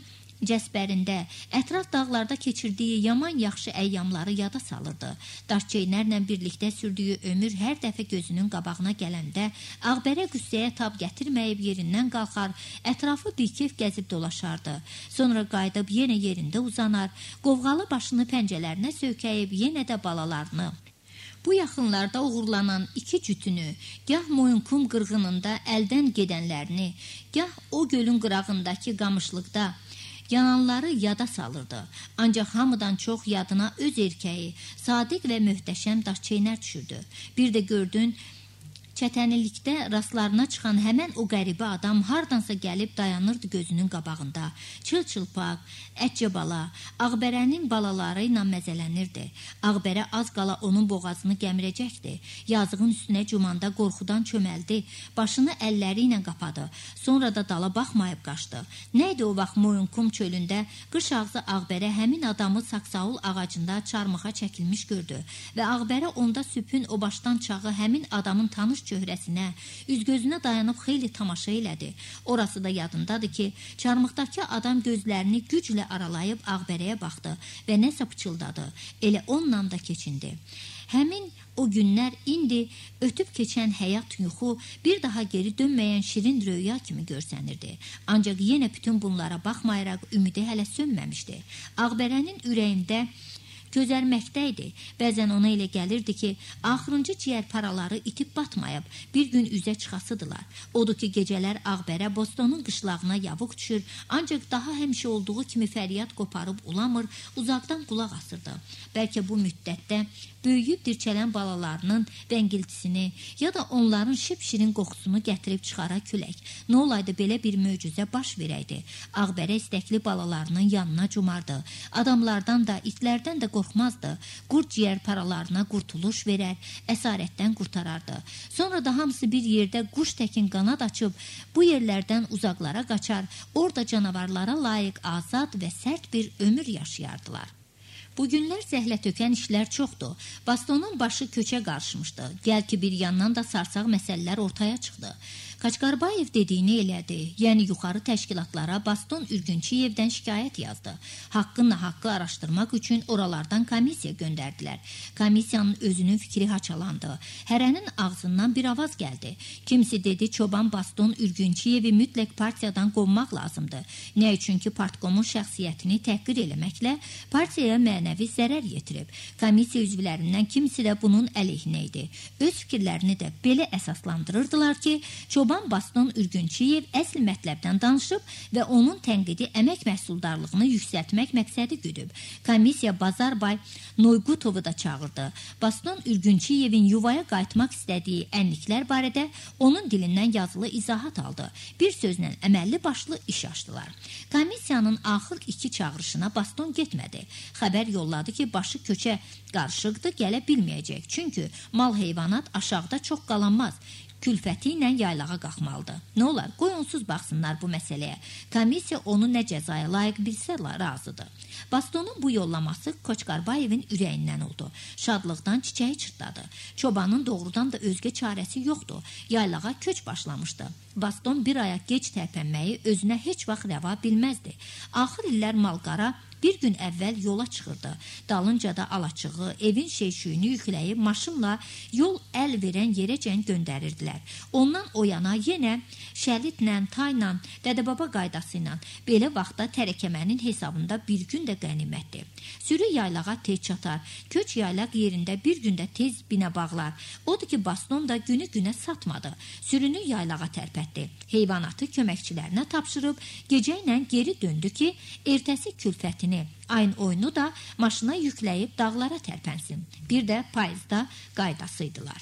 cəsbərində, ətraf dağlarda keçirdiyi yaman yaxşı əyyamları yada salırdı. Daşçeynərlə birlikdə sürdüyü ömür hər dəfə gözünün qabağına gələndə Ağbərə qüssəyə tab gətirməyib yerindən qalxar, ətrafı bikef gəzib dolaşardı. Sonra qayıdıb yenə yerində uzanar, qovğalı başını pəncələrinə söykəyib yenə də balalarını. Bu yaxınlarda uğurlanan iki cütünü, gah Moyunkum qırğınında əldən gedənlərini, gah o gölün qırağındakı qamışlıqda yananları yada salırdı. Ancaq hamıdan çox yadına öz erkəyi, sadiq və möhtəşəm Daşçeynər düşürdü. Bir də gördün, çətənilikdə rastlarına çıxan həmən o qəribə adam hardansa gəlib dayanırdı gözünün qabağında. Çıl-çılpaq, ətcə bala, Ağbərənin balaları ilə məzələnirdi. Ağbərə az qala onun boğazını gəmirəcəkdi. Yazığın üstünə cumanda qorxudan çöməldi, başını əlləri ilə qapadı. Sonra da dala baxmayıb qaçdı. Nəydi o vaxt Moyunkum çölündə qış ağzı Ağbərə həmin adamı saksaul ağacında çarmıxa çəkilmiş gördü və Ağbərə onda sübhün o başdan çağı həmin adamın tanış çöhrəsinə, üz-gözünə dayanıb xeyli tamaşa elədi. Orası da yadındadır ki, çarmıqdakı adam gözlərini güclə aralayıb Ağbərəyə baxdı və nəsə pıçıldadı. Elə onunla da keçindi. Həmin o günlər indi ötüb keçən həyat yuxu, bir daha geri dönməyən şirin röya kimi görsənirdi. Ancaq yenə bütün bunlara baxmayaraq ümidi hələ sönməmişdi. Ağbərənin ürəyində gözərməkdəydi. Bəzən ona elə gəlirdi ki, axırıncı ciyər paraları itib batmayıb, bir gün üzə çıxasıdırlar. Odur ki, gecələr Ağbərə Bostonun qışlağına yavuq düşür, ancaq daha həmişə olduğu kimi fəryad qoparıb ulamır, uzaqdan qulaq asırdı. Bəlkə bu müddətdə böyüyüb dirçələn balalarının bəngiltisini ya da onların şip-şirin qoxusunu gətirib çıxara külək. Nə olaydı belə bir möcüzə baş verəydi. Ağbərə istəkli balalarının yanına cumardı. Adamlardan da, itlərdən də qorxmazdı. Qurd ciyər paralarına qurtuluş verər, əsarətdən qurtarardı. Sonra da hamısı bir yerdə quş təkin qanad açıb, bu yerlərdən uzaqlara qaçar, orada canavarlara layiq azad və sərt bir ömür yaşayardılar. Bu günlər zəhlətökən işlər çoxdur. Bastonun başı köçə qarışmışdı. Gəl ki, bir yandan da sarsaq məsələlər ortaya çıxdı. Qaçqarbayev dediyini elədi. Yəni yuxarı təşkilatlara Baston Ürgünçiyevdən şikayət yazdı. Haqqı araşdırmaq üçün oralardan komissiya göndərdilər. Komissiyanın özünün fikri haçalandı. Hərənin ağzından bir avaz gəldi. Kimisi dedi, çoban Baston Ürgünçiyevi mütləq partiyadan qovmaq lazımdır. Nə üçün ki, partkomun şəxsiyyətini təhqir eləməklə partiyaya mənəvi zərər yetirib. Komissiya üzvlərindən kimisi də bunun əleyhinə idi. Öz fikirlərini də belə əsaslandırırdılar ki, çoban Baston Ürgünçiyev əsl mətləbdən danışıb və onun tənqidi əmək məhsuldarlığını yüksəltmək məqsədi güdüb. Komissiya Bazarbay Noyqutovu da çağırdı. Baston Ürgünçiyevin yuvaya qayıtmaq istədiyi ənliklər barədə onun dilindən yazılı izahat aldı. Bir sözlə əməlli başlı iş açdılar. Komissiyanın axır 2 çağırışına Baston getmədi. Xəbər yolladı ki, başı köçə qarışıqdır, gələ bilməyəcək. Çünki mal heyvanat aşağıda çox qalanmaz. Külfəti ilə yaylağa qalxmalıdır. Nə olar, qoy onsuz baxsınlar bu məsələyə. Komissiya onu nə cəzaya layiq bilsə razıdır. Bastonun bu yollaması Qoçqarbayevin ürəyindən oldu. Şadlıqdan çiçəyi çırtladı. Çobanın doğrudan da özgə çarəsi yoxdur. Yaylağa köç başlamışdı. Baston bir aya gec tərpənməyi özünə heç vaxt rəva bilməzdi. Axır illər malqara bir gün əvvəl yola çıxırdı. Dalınca da alaçığı, evin şeyşüyünü yükləyib maşınla yol əl verən yerəcən göndərirdilər. Ondan o yana yenə şəlitlə, tayla, dədəbaba qaydası ilə belə vaxtda tərəkəmənin hesabında bir gün də qənimətdir. Sürü yaylağa tez çatar. Köç yaylaq yerində bir gündə tez binə bağlar. Odur ki, Baston da günü-günə satmadı. Sürünü yaylağa tərpətdi. Heyvanatı köməkçilərinə tapşırıb gecə ilə geri döndü ki, ertəsi külfətini, ayın oyunu da maşına yükləyib dağlara tərpənsin. Bir də payızda qaydasıydılar.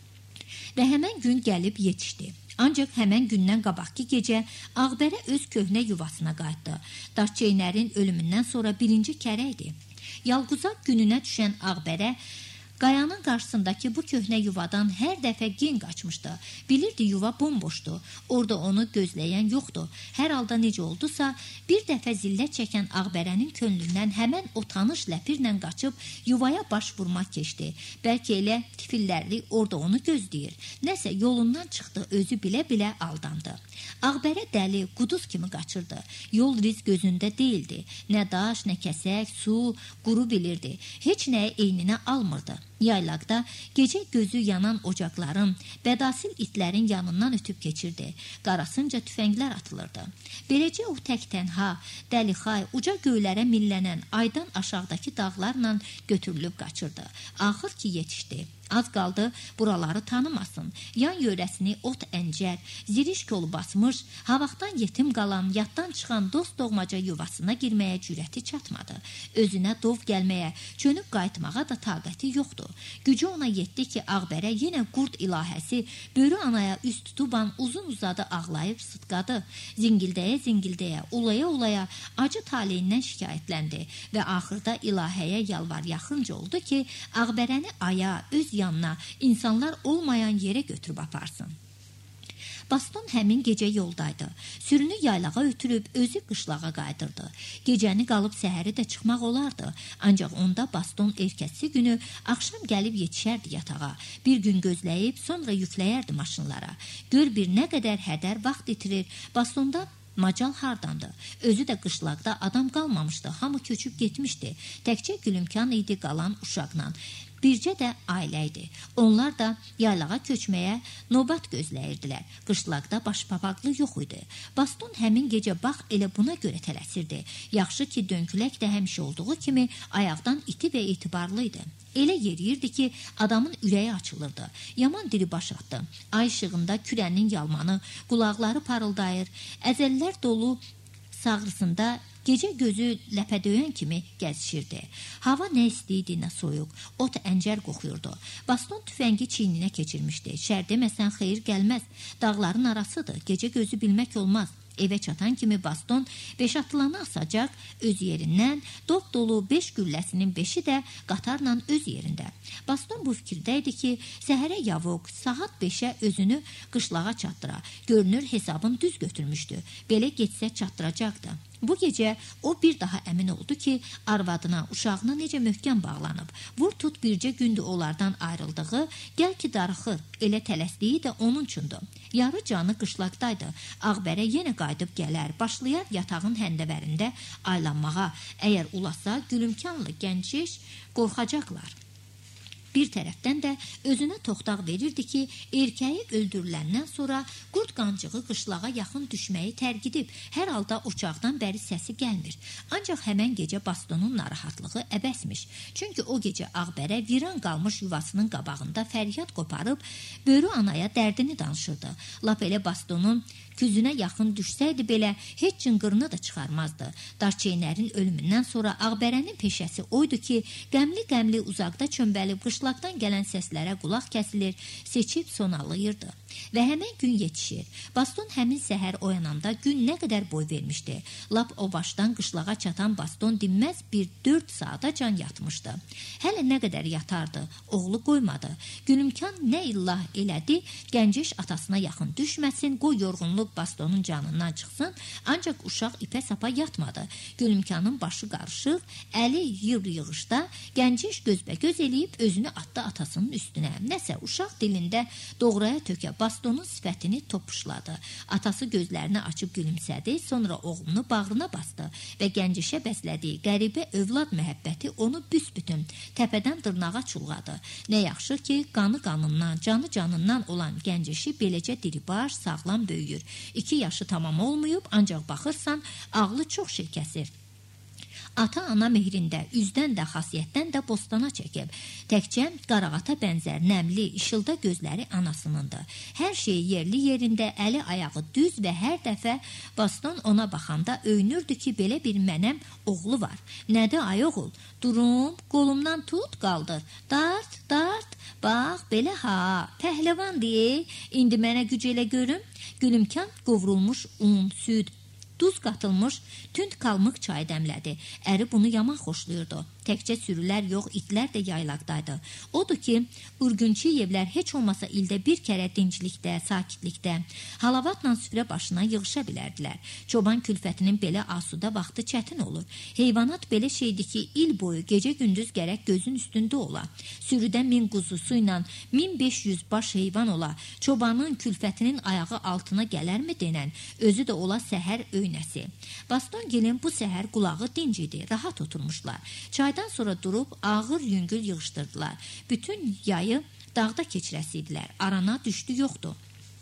Və həmən gün gəlib yetişdi. Ancaq həmən gündən qabaqki gecə Ağbərə öz köhnə yuvasına qayıtdı. Daşçeynərin ölümündən sonra birinci kərə idi. Yalquzaq gününə düşən Ağbərə Qayanın qarşısındakı bu köhnə yuvadan hər dəfə gen qaçmışdı. Bilirdi yuva bomboşdu. Orada onu gözləyən yoxdur. Hər halda necə oldusa, bir dəfə zillət çəkən Ağbərənin könlündən həmən o tanış ləpirlə qaçıb yuvaya baş vurmaq keçdi. Bəlkə elə tifillərli orada onu gözləyir. Nəsə yolundan çıxdı, özü bilə-bilə aldandı. Ağbərə dəli, quduz kimi qaçırdı. Yol riz gözündə deyildi. Nə daş, nə kəsək, su, quru bilirdi. Heç nəyi eyninə almırdı. Yaylaqda gecə gözü yanan ocaqların, bədasil itlərin yanından ötüb keçirdi. Qarasınca tüfənglər atılırdı. Beləcə o tək-tənha, dəlixay, uca göylərə millənən aydan aşağıdakı dağlarla götürülüb qaçırdı. Axır ki yetişdi. Az qaldı buraları tanımasın. Yan yörəsini ot əncər, ziriş kolu basmış, havaqdan yetim qalan, yaddan çıxan dost doğmaca yuvasına girməyə cürəti çatmadı. Özünə dov gəlməyə, çönüb qayıtmağa da taqəti yoxdur. Gücü ona yetdi ki, Ağbərə yenə qurd ilahəsi Börü anaya üst tutuban uzun-uzadı ağlayıb sıtqadı. Zingildəyə-zingildəyə, ulaya-ulaya acı taleyindən şikayətləndi və axırda ilahəyə yalvar yaxınca oldu ki, Ağbərəni aya, öz yanına, insanlar olmayan yerə götürüb aparsın. Baston həmin gecə yoldaydı. Sürünü yaylağa ötürüb özü qışlağa qaydırdı. Gecəni qalıb səhəri də çıxmaq olardı. Ancaq onda Baston ertəsi günü axşam gəlib yetişərdi yatağa. Bir gün gözləyib sonra yükləyərdi maşınlara. Gör bir nə qədər hədər vaxt itirir. Bastonda macal hardandı. Özü də qışlaqda adam qalmamışdı. Hamı köçüb getmişdi. Təkcə Gülümkan idi qalan uşaqla. Bircə də ailə idi. Onlar da yaylağa köçməyə növbət gözləyirdilər. Qışlaqda başpapaqlı yox idi. Baston həmin gecə bax elə buna görə tələsirdi. Yaxşı ki, dönkülək də həmişə olduğu kimi ayaqdan iti və etibarlı idi. Elə yeriyirdi ki, adamın ürəyi açılırdı. Yaman diri baş atdı. Ay işığında kürənin yalmanı, qulaqları parıldayır, əzəllər dolu sağrısında gecə gözü ləpədöyən kimi gəzişirdi. Hava nə isti idi, nə soyuq. Ot əncər qoxuyurdu. Baston tüfəngi çiyninə keçirmişdi. Şər deməsən xeyir gəlməz. Dağların arasıdır. Gecə gözü bilmək olmaz. Evə çatan kimi Baston 5 atılana asacaq öz yerindən, dop dolu 5 gülləsinin 5-i də qatarla öz yerində. Baston bu fikirdə idi ki, səhərə yavuq, saat 5-ə özünü qışlağa çatdıra. Görünür hesabın düz götürmüşdü. Belə getsə çatdıracaqdı. Bu gecə o bir daha əmin oldu ki, arvadına, uşağına necə möhkəm bağlanıb. Vur tut bircə gündür onlardan ayrıldığı, gəl ki darıxır, elə tələsdiyi də onun üçündür. Yarı canı qışlaqdaydı. Ağbərə yenə qayıdıb gələr, başlayar yatağın həndəvərində aylanmağa. Əgər ulasa, Gülümkanlı gənciş qorxacaqlar. Bir tərəfdən də özünə toxtaq verirdi ki, erkəyi öldürüləndən sonra qurd qancığı qışlağa yaxın düşməyi tərgidib. Hər halda uçaqdan bəri səsi gəlmir. Ancaq həmən gecə Bastonun narahatlığı əbəsmiş. Çünki o gecə Ağbərə viran qalmış yuvasının qabağında fəryad qoparıb, Börü anaya dərdini danışırdı. Lap elə Bastonun küzünə yaxın düşsəydi belə heç cınqırını da çıxarmazdı. Daşçeynərin ölümündən sonra Ağbərənin peşəsi oydu ki, qəmli-qəmli uzaqda çömbəlib qışlaqdan gələn səslərə qulaq kəsilir, seçib sonalayırdı. Və həmən gün yetişir. Baston həmin səhər oyananda gün nə qədər boy vermişdi. Lap o başdan qışlağa çatan Baston dinməz bir 4 saata can yatmışdı. Hələ nə qədər yatardı, oğlu qoymadı. Gülümkan nə illah elədi, gənciş atasına yaxın düşməsin, qoy yorğunluq Bastonun canından çıxsın, ancaq uşaq ipə sapa yatmadı. Gülümkanın başı qarışıq, əli yığışda, gənciş gözbəgöz eləyib özünü atdı atasının üstünə. Nəsə uşaq dilində doğraya tökə Bastonun sifətini topuşladı. Atası gözlərini açıb gülümsədi, sonra oğlunu bağrına bastı və gəncişə bəslədiyi qəribə övlad məhəbbəti onu büsbütün təpədən dırnağa çulğadı. Nə yaxşı ki, qanı qanından, canı canından olan gəncişi beləcə diribaş, sağlam böyüyür. 2 yaşı tamam olmayıb, ancaq baxırsan, ağlı çox şey kəsir. Ata-ana mehrində, üzdən də, xasiyyətdən də bostana çəkib. Təkcə qarağata bənzər, nəmli, işılda gözləri anasınındır. Hər şey yerli yerində, əli ayağı düz və hər dəfə Baston ona baxanda öyünürdü ki, belə bir mənəm oğlu var. Nədir ay oğul? Durum, qolumdan tut, qaldır. Dart, dart, bax, belə ha, pəhləvan deyə, indi mənə güc elə görüm. Gülümkan qovrulmuş un, süd, Duz qatılmış tünd qalmıq çayı dəmlədi. Əri bunu yaman xoşlayırdı. Təkcə sürülər yox, itlər də yaylaqdaydı. Odur ki, Urgunçiyevlər heç olmasa ildə bir kərə dinclikdə, sakitlikdə, halavatla süfrə başına yığışa bilərdilər. Çoban külfətinin belə asuda vaxtı çətin olur. Heyvanat belə şeydir ki, il boyu gecə-gündüz gərək gözün üstündə ola. Sürüdə 1000 quzusu ilə 1500 baş heyvan ola. Çobanın külfətinin ayağı altına gələrmi denən, özü də ola səhər öynəsi. Bastongilin bu səhər qulağı dinc idi, rahat oturmuşlar. Çaydan sonra durub ağır yüngül yığışdırdılar. Bütün yayı dağda keçirəsi idilər. Arana düşdü yoxdur.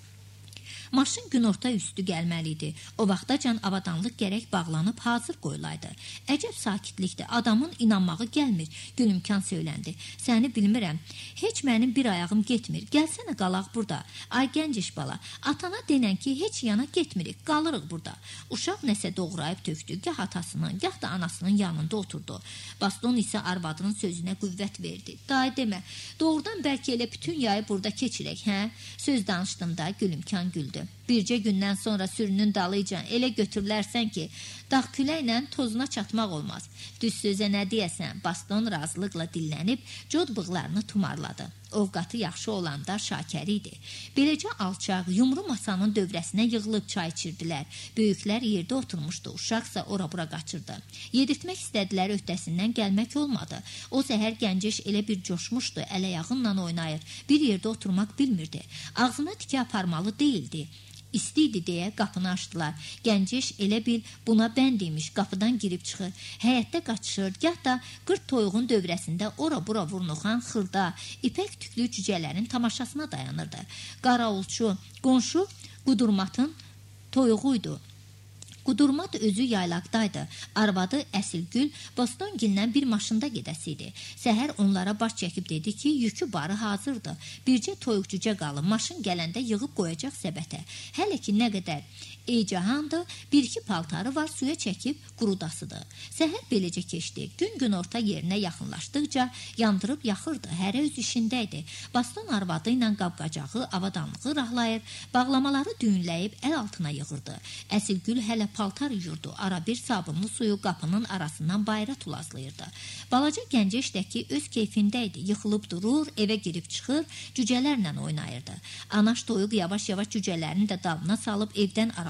Maşın günorta üstü gəlməli idi. O vaxtacan avadanlıq gərək bağlanıb hazır qoyulaydı. Əcəb sakitlikdir. Adamın inanmağı gəlmir. Gülümkan söyləndi. Səni bilmirəm. Heç mənim bir ayağım getmir. Gəlsənə qalaq burada. Ay gənc iş bala. Atana denən ki, heç yana getmirik. Qalırıq burada. Uşaq nəsə doğrayıb tökdü. Gah atasının, gah da anasının yanında oturdu. Baston isə arvadının sözünə qüvvət verdi. Day demə. Doğrudan bəlkə elə bütün yayı burada keçirək, hə? Söz danışdım da Gülümkan güldü. Bircə gündən sonra sürünün dalıcan elə götürlərsən ki, dağ küləklə tozuna çatmaq olmaz. Düz sözə nə deyəsən, Baston razılıqla dillənib, cod bığlarını tumarladı. Ovqatı yaxşı olanda şakəri idi. Beləcə alçaq, yumru masanın dövrəsinə yığılıb çay içirdilər. Böyüklər yerdə oturmuşdu, uşaqsa ora-bura qaçırdı. Yedirtmək istədilər, öhdəsindən gəlmək olmadı. O səhər gənciş elə bir coşmuşdu, əl-ayağınla oynayır. Bir yerdə oturmaq bilmirdi. Ağzına tikə aparmalı deyildi. İsti idi deyə qapını açdılar. Gənciş elə bil buna bənd imiş, qapıdan girib çıxır. Həyətdə qaçışır, gah da qırd toyuğun dövrəsində ora-bura vurnuxan xırda, ipək tüklü cücələrin tamaşasına dayanırdı. Qaraulçu, qonşu Qudurmatın toyuğuydu. Qudurmat özü yaylaqdaydı. Arvadı Əsilgül Bostongildən bir maşında gedəsi idi. Səhər onlara baş çəkib dedi ki, yükü barı hazırdı. Bircə toyuq cücə qalıb, maşın gələndə yığıb qoyacaq səbətə. Hələ ki nə qədər Eycahandı, bir-iki paltarı var, suya çəkib qurudasıdır. Səhər beləcə keçdi. Gün günorta yerinə yaxınlaşdıqca yandırıb yaxırdı. Hərə öz işində idi. Baston arvadı ilə qab-qacağı, avadanlığı rahlayır, bağlamaları düyünləyib əl altına yığırdı. Əsilgül hələ paltar yuyurdu. Ara bir sabunlu suyu qapının arasından bayıra tulazlayırdı. Balaca gəncəş də ki, öz keyfində idi. Yıxılıb durur, evə girib çıxır, cücələrlə oynayırdı. Anaş toyuq yavaş-yavaş cücələrini də dalına salıb evdən aralandı.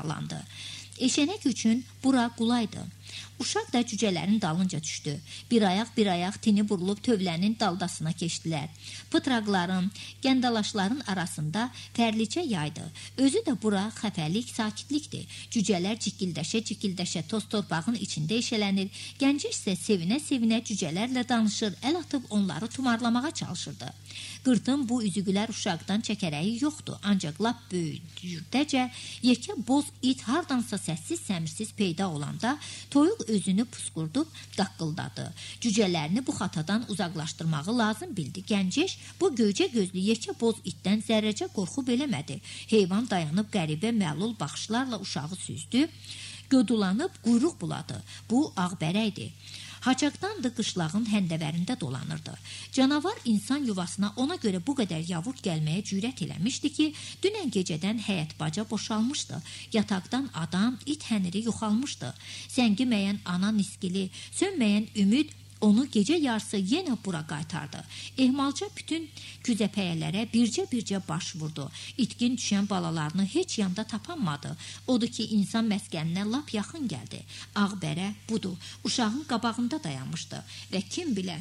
Eşənək üçün bura qulaydı. Uşaq da cücələrin dalınca düşdü. Bir ayaq tini burulub tövlənin daldasına keçdilər. Pıtraqların, gəndalaşların arasında fərlicə yaydı. Özü də bura xəfəlik, sakitlikdir. Cücələr cikildəşə toz torpağın içində eşələnir. Gəncə isə sevinə-sevinə cücələrlə danışır, əl atıb onları tumarlamağa çalışırdı. Qırdın bu üzüqülər uşaqdan çəkərəyi yoxdur. Ancaq lap böyüdəcə yekə boz it hardansa səssiz-səmirsiz peyda olanda toyuq özünü pusqurdub qaqqıldadı. Cücələrini bu xatadan uzaqlaşdırmağı lazım bildi. Gəncəş bu göycə gözlü yekə boz itdən zərrəcə qorxub eləmədi. Heyvan dayanıb qəribə məlul baxışlarla uşağı süzdü, gödulanıb quyruq buladı. Bu ağbərəkdir. Hacaqdan da qışlağın həndəvərində dolanırdı. Canavar insan yuvasına ona görə bu qədər yavur gəlməyə cürət eləmişdi ki, dünən gecədən həyət baca boşalmışdı. Yataqdan adam, it həniri yoxalmışdı. Səngiməyən ana niskili, sönməyən ümid onu gecə yarısı yenə bura qaytardı. Ehmalca bütün küzəpəyələrə bircə baş vurdu. İtkin düşən balalarını heç yanda tapanmadı. Odur ki, insan məskəninə lap yaxın gəldi. Ağbərə budur. Uşağın qabağında dayanmışdı və kim bilər,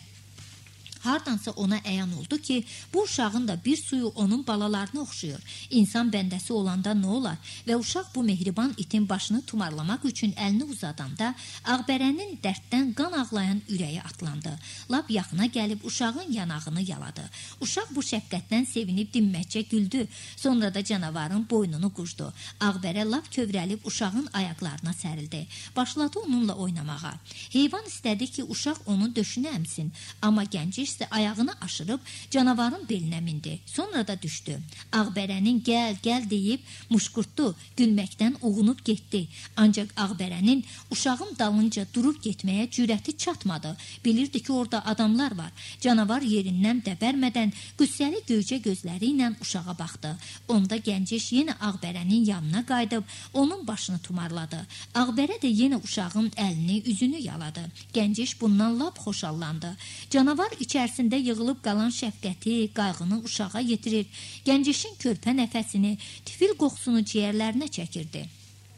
hardansa ona əyan oldu ki, bu uşağın da bir suyu onun balalarına oxşuyur. İnsan bəndəsi olanda nə olar? Və uşaq bu mehriban itin başını tumarlamaq üçün əlini uzadanda Ağbərənin dərddən qan ağlayan ürəyi atlandı. Lap yaxına gəlib uşağın yanağını yaladı. Uşaq bu şəfqətdən sevinib dinməkcə güldü. Sonra da canavarın boynunu qurdu. Ağbərə lap kövrəlib uşağın ayaqlarına sərildi. Başladı onunla oynamağa. Heyvan istədi ki, uşaq onun döşünü əmsin. Amma gənciş səslə ayağını aşırıb canavarın belinə mindi. Sonra da düşdü. Ağbərənin gəl, gəl deyib muşqurtdu. Gülməkdən uğunub getdi. Ancaq Ağbərənin uşağın dalınca durub getməyə cürəti çatmadı. Bilirdi ki, orada adamlar var. Canavar yerindən dəbərmədən qüssəli göycə gözləri ilə uşağa baxdı. Onda Gəncəş yenə Ağbərənin yanına qayıdıb onun başını tumarladı. Ağbərə də yenə uşağın əlini, üzünü yaladı. Gəncəş bundan lap xoşallandı. Canavar içərisində yığılıb qalan şəfqəti, qayğını uşağa yetirir. Gəncəşin körpə nəfəsini, tifil qoxusunu ciyərlərinə çəkirdi.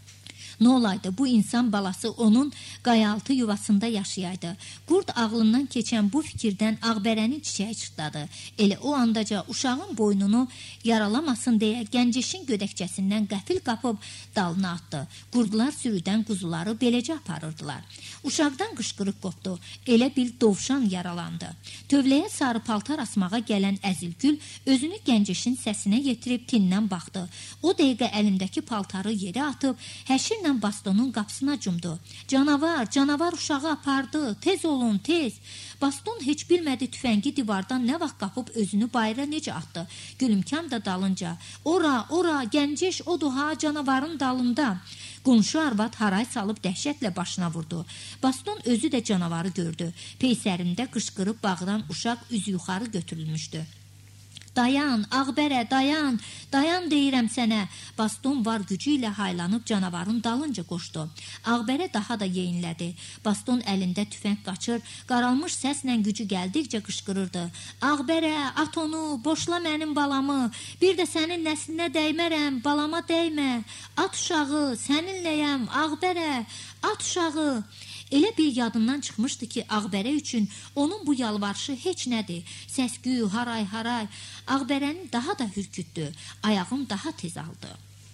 Nə olaydı, bu insan balası onun qayaltı yuvasında yaşayaydı. Qurd ağlından keçən bu fikirdən Ağbərəni çiçəyə çıtladı. Elə o andaca uşağın boynunu yaralamasın deyə Gəncəşin gödəkçəsindən qəfil qapıb dalına atdı. Qurdlar sürüdən quzuları beləcə aparırdılar. Uşaqdan qışqırıq qopdu. Elə bil dovşan yaralandı. Tövləyə sarı paltar asmağa gələn Əzilgül özünü Gəncəşin səsinə yetirib tindən baxdı. O dəqiqə əlindəki paltarı yerə atıb həşirlə bastonun qapısına cumdu. Canavar, canavar uşağı apardı. Tez olun, tez. Baston heç bilmədi tüfəngi divardan nə vaxt qapıb özünü bayıra necə atdı. Gülümkan da dalınca. Ora, ora, Gəncəş odur ha, canavarın dalında. Qonşu arvad haray salıb dəhşətlə başına vurdu. Baston özü də canavarı gördü. Peysərində qışqırıb bağıran uşaq üzü yuxarı götürülmüşdü. Dayan, Ağbərə, dayan, dayan deyirəm sənə. Baston var gücü ilə haylanıb canavarın dalınca qoşdu. Ağbərə daha da yeyinlədi. Baston əlində tüfəng qaçır, qaralmış səslə gücü gəldikcə qışqırırdı. Ağbərə, at onu, boşla mənim balamı, bir də sənin nəslinə dəymərəm, balama dəymə. At uşağı, səninləyəm, Ağbərə, at uşağı. Elə bir yadından çıxmışdı ki, Ağbərə üçün onun bu yalvarışı heç nədir. Səsküy, haray, haray. Ağbərəni daha da hürkütdü. Ayağım daha tez aldı.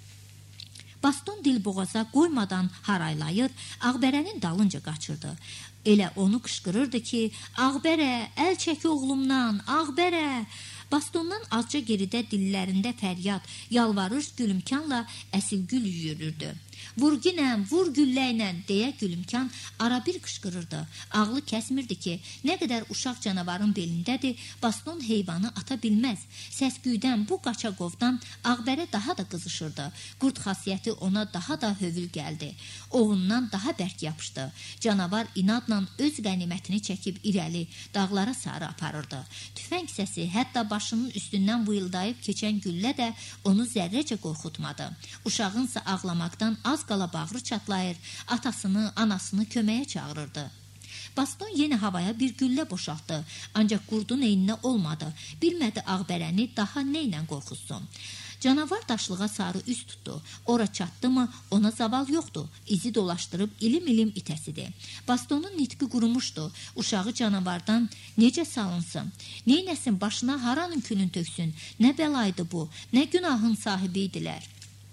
Baston dilboğaza qoymadan haraylayır, Ağbərənin dalınca qaçırdı. Elə onu qışqırırdı ki, Ağbərə, əl çək oğlumdan, Ağbərə. Bastondan azca geridə dillərində fəryad, yalvarır gülümkanla Əsilgül yürürdü. Vur ginəm, vur gülləklə deyə Gülümkan ara bir qışqırırdı. Ağlı kəsmirdi ki, nə qədər uşaq canavarın belindədir, Baston heyvanı ata bilməz. Səsküydən, bu qaçaqovdan Ağbərə daha da qızışırdı. Qurd xasiyyəti ona daha da hövül gəldi. Ovundan daha bərk yapışdı. Canavar inadla öz qənimətini çəkib irəli, dağlara sarı aparırdı. Tüfəng səsi, hətta başının üstündən vıyıldayıb keçən güllə də onu zərrəcə qorxutmadı. Uşağınsa ağlamaqdan az qala bağrı çatlayır, atasını, anasını köməyə çağırırdı. Baston yenə havaya bir güllə boşaltdı, ancaq qurdun eyninə olmadı. Bilmədi Ağbərəni daha nə ilə qorxutsun. Canavar daşlığa sarı üst tutdu. Ora çatdı mı, ona zaval yoxdur. İzi dolaşdırıb ilim-ilim itəsidir. Bastonun nitqi qurumuşdu. Uşağı canavardan necə salınsın? Neynəsin, başına haranın külün töksün? Nə bəlaydı bu? Nə günahın sahibi idilər?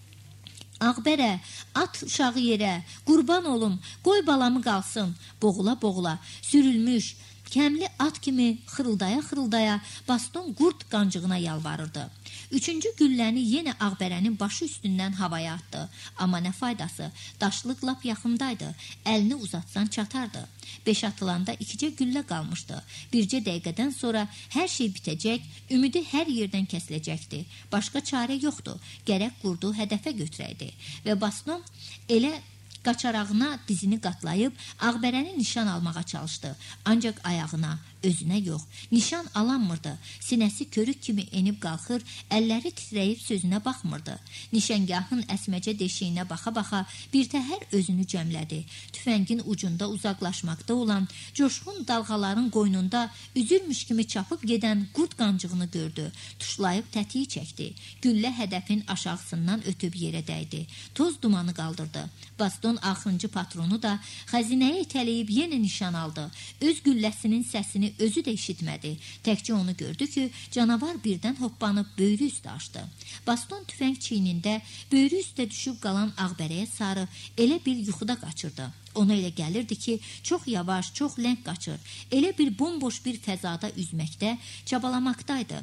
Ağbərə, at uşağı yerə, qurban olum, qoy balamı qalsın. Boğula-boğula, sürülmüş, kəmli at kimi xırıldaya-xırıldaya Baston qurd qancığına yalvarırdı. Üçüncü gülləni yenə Ağbərənin başı üstündən havaya atdı. Amma nə faydası? Daşlıq lap yaxındaydı. Əlini uzatsan çatardı. 5 atılanda 2cə güllə qalmışdı. Bircə dəqiqədən sonra hər şey bitəcək, ümidi hər yerdən kəsiləcəkdi. Başqa çarə yoxdur. Gərək qurdu hədəfə götürəydi. Və Baston elə qaçarağına dizini qatlayıb Ağbərəni nişan almağa çalışdı. Ancaq ayağına, özünə yox, nişan alanmırdı. Sinəsi körük kimi enib qalxır, əlləri titrəyib sözünə baxmırdı. Nişangahın əsməcə deşiyinə baxa-baxa birtəhər özünü cəmlədi. Tüfəngin ucunda uzaqlaşmaqda olan coşqun dalğaların qoynunda üzülmüş kimi çapıb gedən qurd qancığını gördü. Tuşlayıb tətiyi çəkdi. Güllə hədəfin aşağısından ötüb yerə dəydi. Toz dumanı qaldırdı. Baston axırıncı patronu da xəzinəyə itələyib yenə nişan aldı. Öz gülləsinin səsini özü də eşitmədi. Təkcə onu gördü ki, canavar birdən hoppanıb böyrü üstə açdı. Baston tüfəng çiynində böyrü üstə düşüb qalan Ağbərəyə sarı elə bir yuxuda qaçırdı. Ona elə gəlirdi ki, çox yavaş, çox ləng qaçır. Elə bir bomboş bir fəzada üzməkdə, çabalamaqdaydı.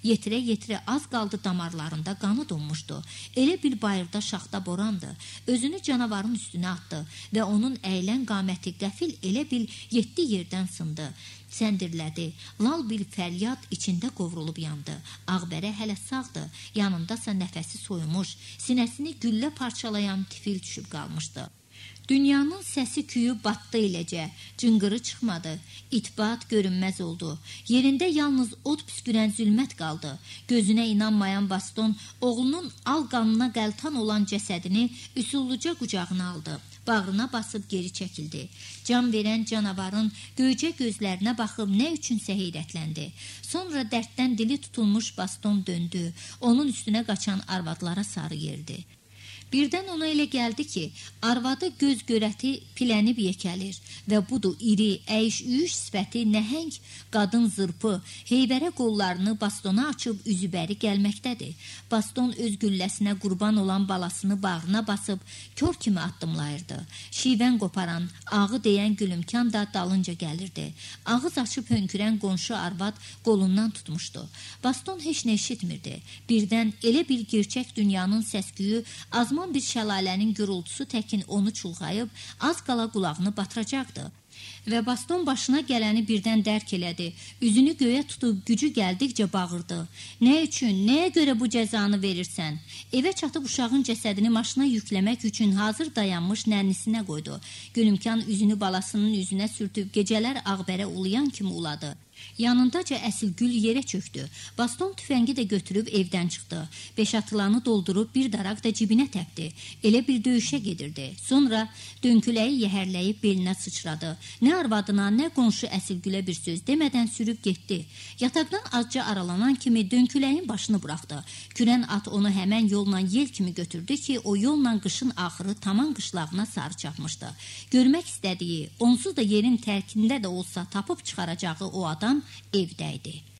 Yetirə-yetirə az qaldı damarlarında qanı donmuşdu. Elə bir bayırda şaxta borandı. Özünü canavarın üstünə atdı və onun əylən qaməti qəfil elə bil 7 yerdən sındı. Səndirlədi. Lal bir fəryad içində qovrulub yandı. Ağbərə hələ sağdı. Yanındasa nəfəsi soyumuş, sinəsini güllə parçalayan tifil düşüb qalmışdı. Dünyanın səsi küyü batdı eləcə, cınqırı çıxmadı, itbat görünməz oldu. Yerində yalnız od püskürən zülmət qaldı. Gözünə inanmayan Baston, oğlunun al qanına qəltan olan cəsədini üsulluca qucağına aldı. Bağrına basıb geri çəkildi. Can verən canavarın göycə gözlərinə baxıb nə üçünsə heyrətləndi. Sonra dərddən dili tutulmuş Baston döndü, onun üstünə qaçan arvadlara sarı yerdi. Birdən ona elə gəldi ki, arvadı göz görəti pilənib yekəlir və budur iri, əyiş-üyüş sifəti nəhəng qadın zırpı, heybərə qollarını Bastona açıb üzübəri gəlməkdədir. Baston öz gülləsinə qurban olan balasını bağrına basıb kör kimi addımlayırdı. Şivən qoparan, ağı deyən gülümkan da dalınca gəlirdi. Ağız açıb hönkürən qonşu arvad qolundan tutmuşdu. Baston heç nə eşitmirdi. Birdən elə bir gerçək dünyanın səsküyü azma bir şəlalənin gürültüsü təkin onu çulğayıb, az qala qulağını batıracaqdı. Və Baston başına gələni birdən dərk elədi. Üzünü göyə tutub gücü gəldikcə bağırdı. Nə üçün, nəyə görə bu cəzanı verirsən? Evə çatıb uşağın cəsədini maşına yükləmək üçün hazır dayanmış nənnisinə qoydu. Gülümkan üzünü balasının üzünə sürtüb gecələr ağbərə ulayan kimi uladı. Yanındaca əsil gül yerə çöktü. Baston tüfəngi də götürüb evdən çıxdı. 5 atılanı doldurub bir daraq da cibinə təpdi. Elə bir döyüşə gedirdi. Sonra dönküləyi yəhərləyib belinə sıçradı. Nə arvadına, nə qonşu əsil gülə bir söz demədən sürüb getdi. Yataqdan azca aralanan kimi dönküləyin başını buraxdı. Kürən at onu həmən yolla yel kimi götürdü ki, o yolla qışın axırı tamam qışlağına sarı çapmışdı. Görmək istədiyi, onsuz da yerin tərkində də olsa tapıb çıxaracağı o adam evdə idi.